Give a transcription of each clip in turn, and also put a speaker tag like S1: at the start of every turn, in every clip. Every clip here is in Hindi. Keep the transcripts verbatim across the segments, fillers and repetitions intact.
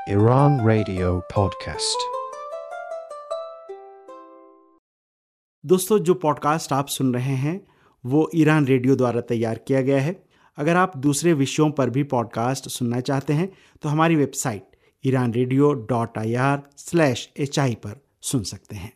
S1: Iran Radio Podcast।
S2: दोस्तों, जो पॉडकास्ट आप सुन रहे हैं वो ईरान रेडियो द्वारा तैयार किया गया है। अगर आप दूसरे विषयों पर भी पॉडकास्ट सुनना चाहते हैं तो हमारी website Iran radio dot I R slash H I पर सुन सकते हैं।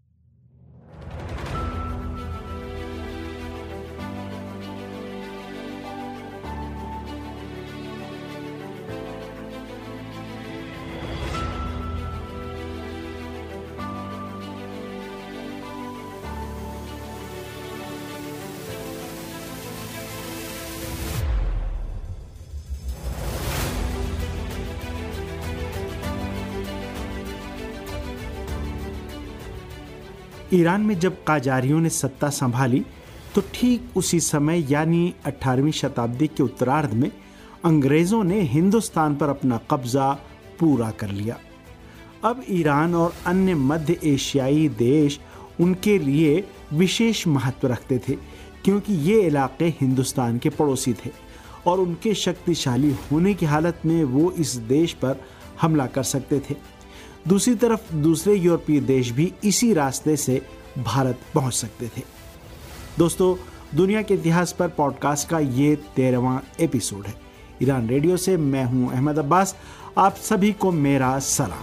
S2: ईरान में जब काजारियों ने सत्ता संभाली तो ठीक उसी समय यानी अठारहवीं शताब्दी के उत्तरार्ध में अंग्रेज़ों ने हिंदुस्तान पर अपना कब्जा पूरा कर लिया। अब ईरान और अन्य मध्य एशियाई देश उनके लिए विशेष महत्व रखते थे, क्योंकि ये इलाके हिंदुस्तान के पड़ोसी थे और उनके शक्तिशाली होने की हालत में वो इस देश पर हमला कर सकते थे। दूसरी तरफ दूसरे यूरोपीय देश भी इसी रास्ते से भारत पहुंच सकते थे। दोस्तों, दुनिया के इतिहास पर पॉडकास्ट का ये तेरहवां एपिसोड है। ईरान रेडियो से मैं हूं अहमद अब्बास। आप सभी को मेरा सलाम।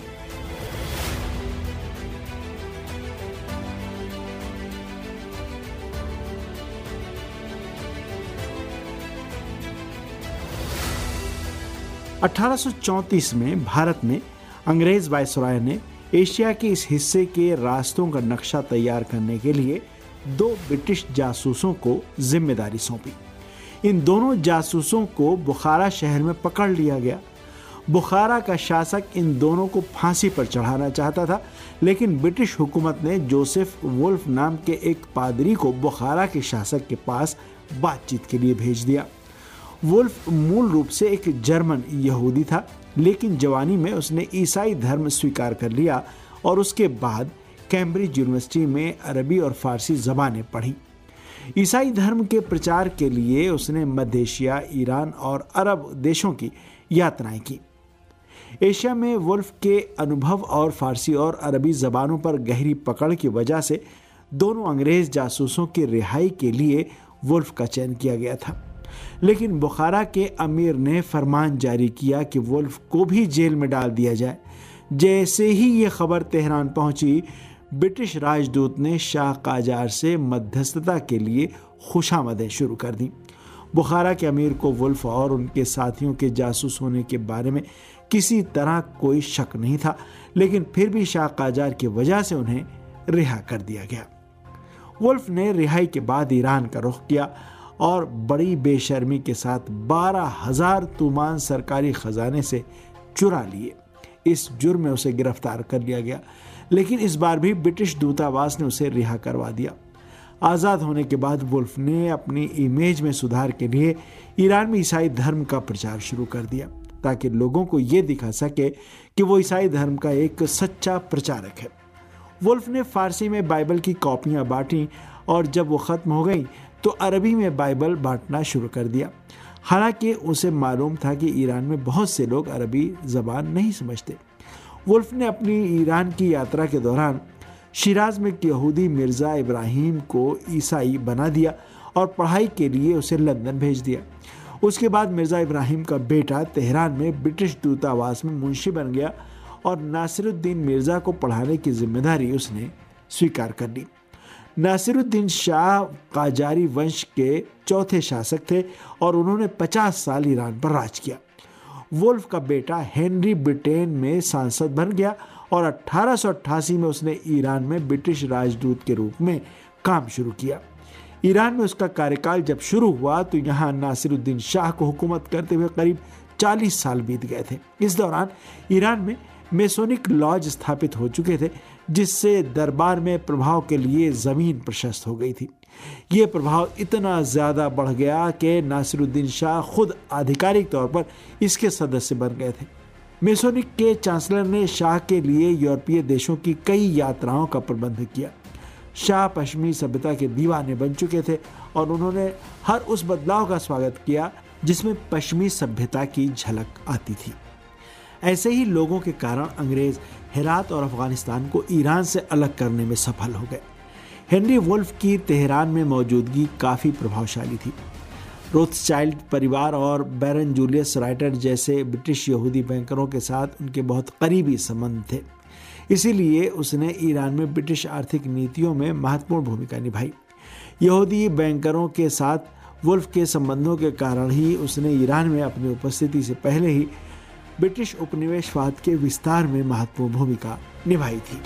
S2: अठारह सौ चौंतीस में भारत में अंग्रेज वायसराय ने एशिया के इस हिस्से के रास्तों का नक्शा तैयार करने के लिए दो ब्रिटिश जासूसों को जिम्मेदारी सौंपी। इन दोनों जासूसों को बुखारा शहर में पकड़ लिया गया। बुखारा का शासक इन दोनों को फांसी पर चढ़ाना चाहता था, लेकिन ब्रिटिश हुकूमत ने जोसेफ वुल्फ नाम के एक पादरी को बुखारा के शासक के पास बातचीत के लिए भेज दिया। वुल्फ मूल रूप से एक जर्मन यहूदी था, लेकिन जवानी में उसने ईसाई धर्म स्वीकार कर लिया और उसके बाद कैम्ब्रिज यूनिवर्सिटी में अरबी और फारसी ज़बानें पढ़ी। ईसाई धर्म के प्रचार के लिए उसने मध्य एशिया, ईरान और अरब देशों की यात्राएं की। एशिया में वुल्फ के अनुभव और फारसी और अरबी ज़बानों पर गहरी पकड़ की वजह से दोनों अंग्रेज़ जासूसों की रिहाई के लिए वुल्फ का चयन किया गया था। लेकिन बुखारा के अमीर ने फरमान जारी किया कि वुल्फ को भी जेल में डाल दिया जाए। जैसे ही ये खबर तेहरान पहुंची, ब्रिटिश राजदूत ने शाह काजार से मध्यस्थता के लिए खुशामदें शुरू कर दी। बुखारा के अमीर को वुल्फ और उनके साथियों के जासूस होने के बारे में किसी तरह कोई शक नहीं था, लेकिन फिर भी शाह काजार की वजह से उन्हें रिहा कर दिया गया। वुल्फ ने रिहाई के बाद ईरान का रुख किया और बड़ी बेशर्मी के साथ बारह हजार तुमान सरकारी खजाने से चुरा लिए। इस जुर्म में उसे गिरफ्तार कर लिया गया, लेकिन इस बार भी ब्रिटिश दूतावास ने उसे रिहा करवा दिया। आज़ाद होने के बाद वुल्फ ने अपनी इमेज में सुधार के लिए ईरान में ईसाई धर्म का प्रचार शुरू कर दिया, ताकि लोगों को ये दिखा सके कि वो ईसाई धर्म का एक सच्चा प्रचारक है। वुल्फ ने फारसी में बाइबल की कॉपियाँ बांटी और जब वो ख़त्म हो गई तो अरबी में बाइबल बांटना शुरू कर दिया। हालांकि उसे मालूम था कि ईरान में बहुत से लोग अरबी ज़बान नहीं समझते। वुल्फ ने अपनी ईरान की यात्रा के दौरान शिराज में एक यहूदी मिर्ज़ा इब्राहिम को ईसाई बना दिया और पढ़ाई के लिए उसे लंदन भेज दिया। उसके बाद मिर्ज़ा इब्राहिम का बेटा तेहरान में ब्रिटिश दूतावास में मुंशी बन गया और नासिरुद्दीन मिर्ज़ा को पढ़ाने की जिम्मेदारी उसने स्वीकार कर ली। नासिरुद्दीन शाह काजारी वंश के चौथे शासक थे और उन्होंने पचास साल ईरान पर राज किया। वुल्फ का बेटा हेनरी ब्रिटेन में सांसद बन गया और अठारह सौ अट्ठासी में उसने ईरान में ब्रिटिश राजदूत के रूप में काम शुरू किया। ईरान में उसका कार्यकाल जब शुरू हुआ तो यहाँ नासिरुद्दीन शाह को हुकूमत करते हुए करीब चालीस साल बीत गए थे। इस दौरान ईरान में मेसोनिक लॉज स्थापित हो चुके थे, जिससे दरबार में प्रभाव के लिए ज़मीन प्रशस्त हो गई थी। ये प्रभाव इतना ज़्यादा बढ़ गया कि नासिरुद्दीन शाह खुद आधिकारिक तौर पर इसके सदस्य बन गए थे। मेसोनिक के चांसलर ने शाह के लिए यूरोपीय देशों की कई यात्राओं का प्रबंध किया। शाह पश्चिमी सभ्यता के दीवाने बन चुके थे और उन्होंने हर उस बदलाव का स्वागत किया जिसमें पश्चिमी सभ्यता की झलक आती थी। ऐसे ही लोगों के कारण अंग्रेज हेरात और अफगानिस्तान को ईरान से अलग करने में सफल हो गए। हेनरी वुल्फ की तेहरान में मौजूदगी काफ़ी प्रभावशाली थी। रोथस्चाइल्ड परिवार और बैरन जूलियस राइटर जैसे ब्रिटिश यहूदी बैंकरों के साथ उनके बहुत करीबी संबंध थे। इसीलिए उसने ईरान में ब्रिटिश आर्थिक नीतियों में महत्वपूर्ण भूमिका निभाई। यहूदी बैंकरों के साथ वुल्फ के संबंधों के कारण ही उसने ईरान में अपनी उपस्थिति से पहले ही ब्रिटिश उपनिवेशवाद के विस्तार में महत्वपूर्ण भूमिका निभाई थी।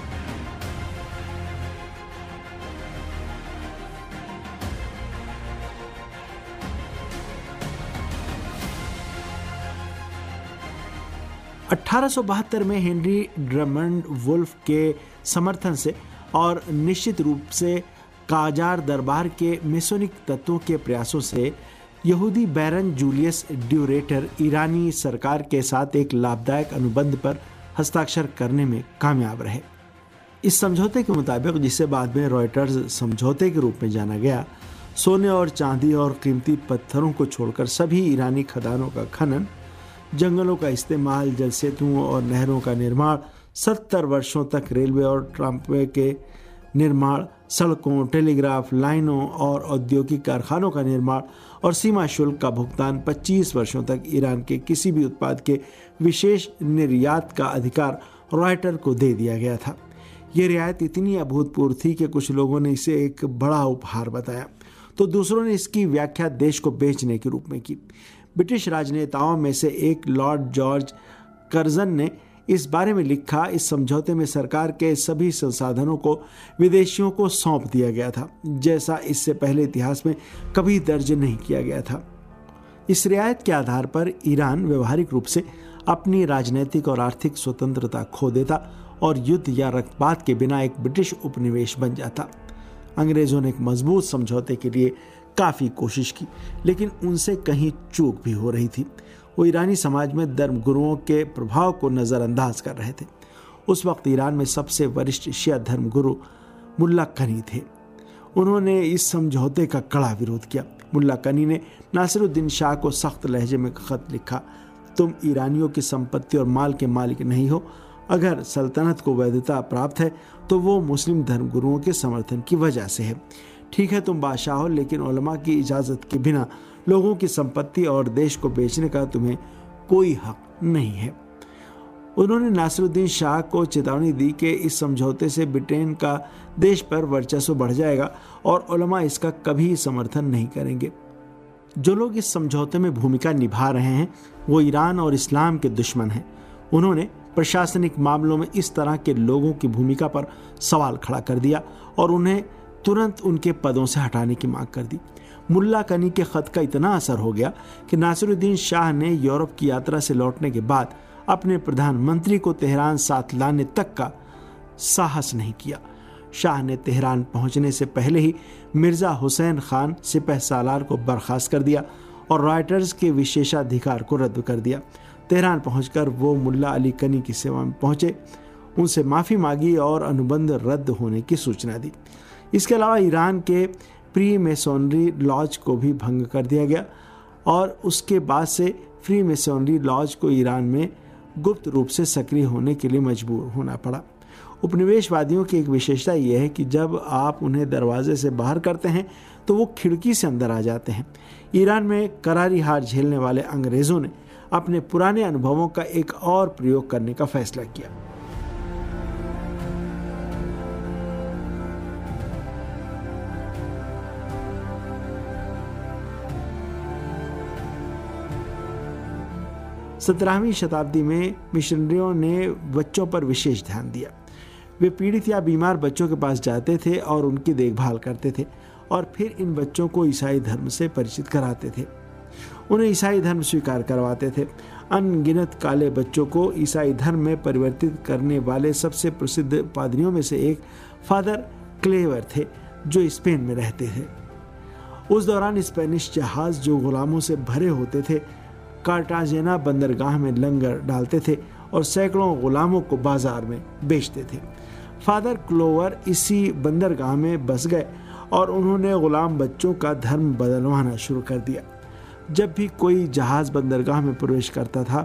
S2: अठारह सौ बहत्तर में हेनरी ड्रमंड वुल्फ के समर्थन से और निश्चित रूप से काजार दरबार के मेसोनिक तत्वों के प्रयासों से यहूदी बैरन जूलियस ड्यूरेटर ईरानी सरकार के साथ एक लाभदायक अनुबंध पर हस्ताक्षर करने में कामयाब रहे। इस समझौते के मुताबिक, जिसे बाद में रॉयटर्स समझौते के रूप में जाना गया, सोने और चांदी और कीमती पत्थरों को छोड़कर सभी ईरानी खदानों का खनन, जंगलों का इस्तेमाल, जल सेतुओं और नहरों का निर्माण, सत्तर वर्षों तक रेलवे और ट्रामवे के निर्माण, सड़कों, टेलीग्राफ लाइनों और औद्योगिक कारखानों का निर्माण और सीमा शुल्क का भुगतान पच्चीस वर्षों तक ईरान के किसी भी उत्पाद के विशेष निर्यात का अधिकार रॉयटर को दे दिया गया था। ये रियायत इतनी अभूतपूर्व थी कि कुछ लोगों ने इसे एक बड़ा उपहार बताया, तो दूसरों ने इसकी व्याख्या देश को बेचने के रूप में की। ब्रिटिश राजनेताओं में से एक लॉर्ड जॉर्ज कर्जन ने इस बारे में लिखा, इस समझौते में सरकार के सभी संसाधनों को विदेशियों को सौंप दिया गया था, जैसा इससे पहले इतिहास में कभी दर्ज नहीं किया गया था। इस रियायत के आधार पर ईरान व्यवहारिक रूप से अपनी राजनीतिक और आर्थिक स्वतंत्रता खो देता और युद्ध या रक्तपात के बिना एक ब्रिटिश उपनिवेश बन जाता। अंग्रेजों ने एक मजबूत समझौते के लिए काफ़ी कोशिश की, लेकिन उनसे कहीं चूक भी हो रही थी। वो ईरानी समाज में धर्मगुरुओं के प्रभाव को नज़रअंदाज कर रहे थे। उस वक्त ईरान में सबसे वरिष्ठ शिया धर्मगुरु मुल्ला कनी थे। उन्होंने इस समझौते का कड़ा विरोध किया। मुल्ला कनी ने नासिरुद्दीन शाह को सख्त लहजे में खत लिखा, तुम ईरानियों की संपत्ति और माल के मालिक नहीं हो। अगर सल्तनत को वैधता प्राप्त है तो वो मुस्लिम धर्मगुरुओं के समर्थन की वजह से है। ठीक है, तुम बादशाह हो, लेकिन उलमा की इजाज़त के बिना लोगों की संपत्ति और देश को बेचने का तुम्हें कोई हक नहीं है। उन्होंने नासिरुद्दीन शाह को चेतावनी दी कि इस समझौते से ब्रिटेन का देश पर वर्चस्व बढ़ जाएगा और उलमा इसका कभी समर्थन नहीं करेंगे। जो लोग इस समझौते में भूमिका निभा रहे हैं वो ईरान और इस्लाम के दुश्मन हैं। उन्होंने प्रशासनिक मामलों में इस तरह के लोगों की भूमिका पर सवाल खड़ा कर दिया और उन्हें तुरंत उनके पदों से हटाने की मांग कर दी। मुल्ला कनी के खत का इतना असर हो गया कि नासिरुद्दीन शाह ने यूरोप की यात्रा से लौटने के बाद अपने प्रधानमंत्री को तेहरान साथ लाने तक का साहस नहीं किया। शाह ने तेहरान पहुंचने से पहले ही मिर्जा हुसैन खान सिपह सालार को बर्खास्त कर दिया और रॉयटर्स के विशेषाधिकार को रद्द कर दिया। तेहरान पहुंचकर वो मुल्ला अली कनी की सेवा में पहुंचे, उनसे माफ़ी मांगी और अनुबंध रद्द होने की सूचना दी। इसके अलावा ईरान के प्री मेसोनरी लॉज को भी भंग कर दिया गया और उसके बाद से फ्री मेसोनरी लॉज को ईरान में गुप्त रूप से सक्रिय होने के लिए मजबूर होना पड़ा। उपनिवेशवादियों की एक विशेषता यह है कि जब आप उन्हें दरवाजे से बाहर करते हैं तो वो खिड़की से अंदर आ जाते हैं। ईरान में करारी हार झेलने वाले अंग्रेज़ों ने अपने पुराने अनुभवों का एक और प्रयोग करने का फैसला किया। सत्रहवीं शताब्दी में मिशनरियों ने बच्चों पर विशेष ध्यान दिया। वे पीड़ित या बीमार बच्चों के पास जाते थे और उनकी देखभाल करते थे और फिर इन बच्चों को ईसाई धर्म से परिचित कराते थे, उन्हें ईसाई धर्म स्वीकार करवाते थे। अनगिनत काले बच्चों को ईसाई धर्म में परिवर्तित करने वाले सबसे प्रसिद्ध पादरियों में से एक फादर क्लेवर थे, जो स्पेन में रहते थे। उस दौरान स्पेनिश जहाज जो गुलामों से भरे होते थे कार्टाजेना बंदरगाह में लंगर डालते थे और सैकड़ों गुलामों को बाजार में बेचते थे। फादर क्लोवर इसी बंदरगाह में बस गए और उन्होंने गुलाम बच्चों का धर्म बदलवाना शुरू कर दिया। जब भी कोई जहाज बंदरगाह में प्रवेश करता था,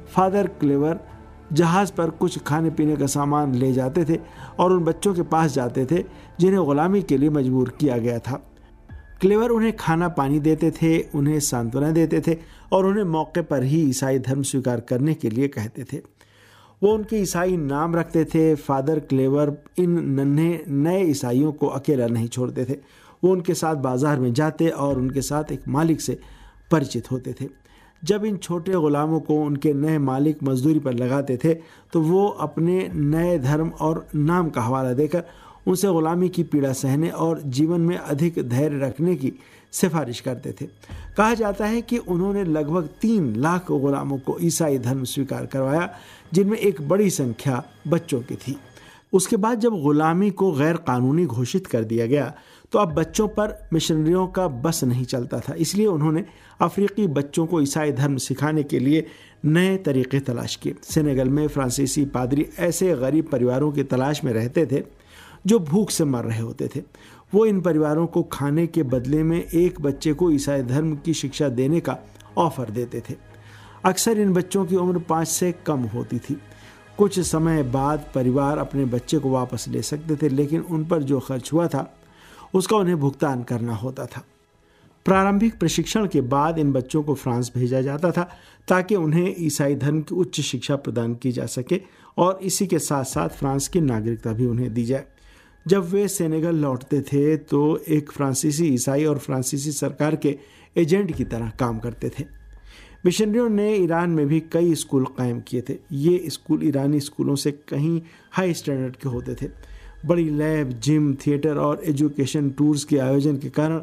S2: फादर क्लेवर जहाज़ पर कुछ खाने पीने का सामान ले जाते थे और उन बच्चों के पास जाते थे जिन्हें ग़ुलामी के लिए मजबूर किया गया था। क्लेवर उन्हें खाना पानी देते थे, उन्हें सांत्वना देते थे और उन्हें मौके पर ही ईसाई धर्म स्वीकार करने के लिए कहते थे। वो उनके ईसाई नाम रखते थे। फादर क्लेवर इन नन्हे नए ईसाइयों को अकेला नहीं छोड़ते थे। वो उनके साथ बाजार में जाते और उनके साथ एक मालिक से परिचित होते थे। जब इन छोटे ग़ुलामों को उनके नए मालिक मजदूरी पर लगाते थे तो वो अपने नए धर्म और नाम का हवाला देकर उनसे ग़ुलामी की पीड़ा सहने और जीवन में अधिक धैर्य रखने की सिफारिश करते थे। कहा जाता है कि उन्होंने लगभग तीन लाख ग़ुलामों को ईसाई धर्म स्वीकार करवाया, जिनमें एक बड़ी संख्या बच्चों की थी। उसके बाद जब ग़ुलामी को गैर कानूनी घोषित कर दिया गया तो अब बच्चों पर मिशनरियों का बस नहीं चलता था। इसलिए उन्होंने अफ्रीकी बच्चों को ईसाई धर्म सिखाने के लिए नए तरीक़े तलाश किए। सेनेगल में फ्रांसीसी पादरी ऐसे गरीब परिवारों की तलाश में रहते थे जो भूख से मर रहे होते थे। वो इन परिवारों को खाने के बदले में एक बच्चे को ईसाई धर्म की शिक्षा देने का ऑफ़र देते थे। अक्सर इन बच्चों की उम्र पाँच से कम होती थी। कुछ समय बाद परिवार अपने बच्चे को वापस ले सकते थे, लेकिन उन पर जो खर्च हुआ था उसका उन्हें भुगतान करना होता था। प्रारंभिक प्रशिक्षण के बाद इन बच्चों को फ्रांस भेजा जाता था ताकि उन्हें ईसाई धर्म की उच्च शिक्षा प्रदान की जा सके और इसी के साथ साथ फ्रांस की नागरिकता भी उन्हें दी जाए। जब वे सेनेगल लौटते थे तो एक फ्रांसीसी ईसाई और फ्रांसीसी सरकार के एजेंट की तरह काम करते थे। मिशनरियों ने ईरान में भी कई स्कूल कायम किए थे। ये स्कूल ईरानी स्कूलों से कहीं हाई स्टैंडर्ड के होते थे। बड़ी लैब, जिम, थिएटर और एजुकेशन टूर्स के आयोजन के कारण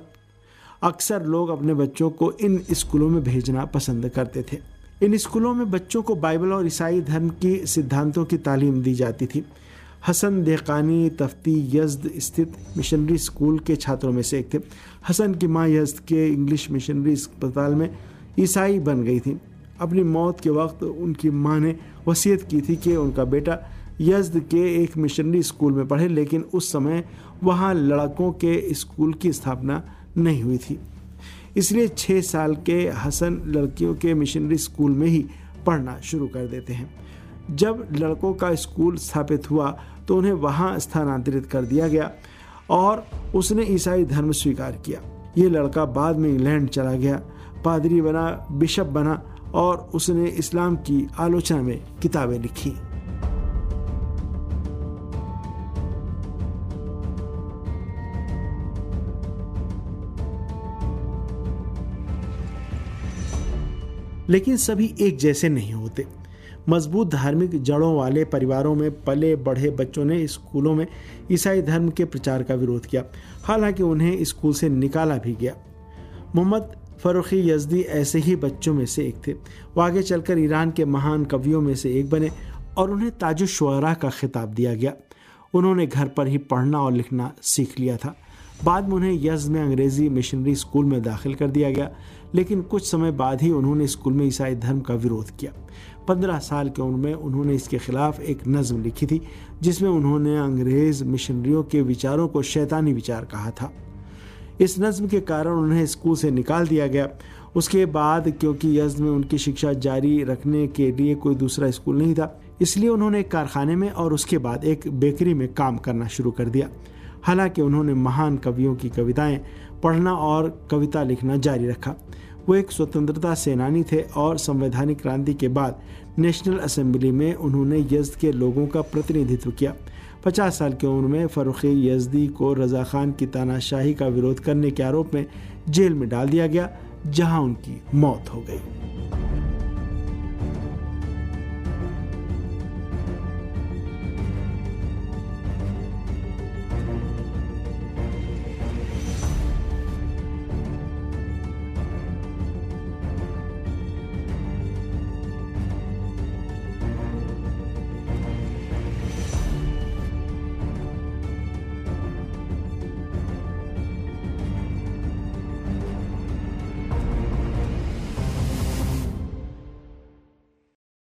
S2: अक्सर लोग अपने बच्चों को इन स्कूलों में भेजना पसंद करते थे। इन स्कूलों में बच्चों को बाइबल और ईसाई धर्म की सिद्धांतों की तालीम दी जाती थी। हसन देकानी तफ्ती यज़्द स्थित मिशनरी स्कूल के छात्रों में से एक थे। हसन की माँ यज़्द के इंग्लिश मिशनरी अस्पताल में ईसाई बन गई थी। अपनी मौत के वक्त उनकी माँ ने वसीयत की थी कि उनका बेटा यज़्द के एक मिशनरी स्कूल में पढ़े, लेकिन उस समय वहाँ लड़कों के स्कूल की स्थापना नहीं हुई थी। इसलिए छः साल के हसन लड़कियों के मिशनरी स्कूल में ही पढ़ना शुरू कर देते हैं। जब लड़कों का स्कूल स्थापित हुआ तो उन्हें वहाँ स्थानांतरित कर दिया गया और उसने ईसाई धर्म स्वीकार किया। ये लड़का बाद में इंग्लैंड चला गया, पादरी बना, बिशप बना और उसने इस्लाम की आलोचना में किताबें लिखी। लेकिन सभी एक जैसे नहीं होते। मजबूत धार्मिक जड़ों वाले परिवारों में पले बढ़े बच्चों ने स्कूलों में ईसाई धर्म के प्रचार का विरोध किया, हालांकि उन्हें स्कूल से निकाला भी गया। मोहम्मद फ़रूख़ी यज़दी ऐसे ही बच्चों में से एक थे। वो आगे चलकर ईरान के महान कवियों में से एक बने और उन्हें ताजुश्शुअरा का खिताब दिया गया। उन्होंने घर पर ही पढ़ना और लिखना सीख लिया था। बाद में उन्हें यज़्द में अंग्रेज़ी मिशनरी स्कूल में दाखिल कर दिया गया, लेकिन कुछ समय बाद ही उन्होंने स्कूल में ईसाई धर्म का विरोध किया। पंद्रह साल की उम्र में उन्होंने इसके खिलाफ एक नज़्म लिखी थी, जिसमें उन्होंने अंग्रेज़ मिशनरियों के विचारों को शैतानी विचार कहा था। इस नज़्म के कारण उन्हें स्कूल से निकाल दिया गया। उसके बाद क्योंकि यज़्द में उनकी शिक्षा जारी रखने के लिए कोई दूसरा स्कूल नहीं था, इसलिए उन्होंने एक कारखाने में और उसके बाद एक बेकरी में काम करना शुरू कर दिया। हालांकि उन्होंने महान कवियों की कविताएं पढ़ना और कविता लिखना जारी रखा। वो एक स्वतंत्रता सेनानी थे और संवैधानिक क्रांति के बाद नेशनल असेंबली में उन्होंने यज़्द के लोगों का प्रतिनिधित्व किया। पचास साल की उम्र में फ़रूख़ी यज़दी को रज़ा खान की तानाशाही का विरोध करने के आरोप में जेल में डाल दिया गया, जहां उनकी मौत हो गई।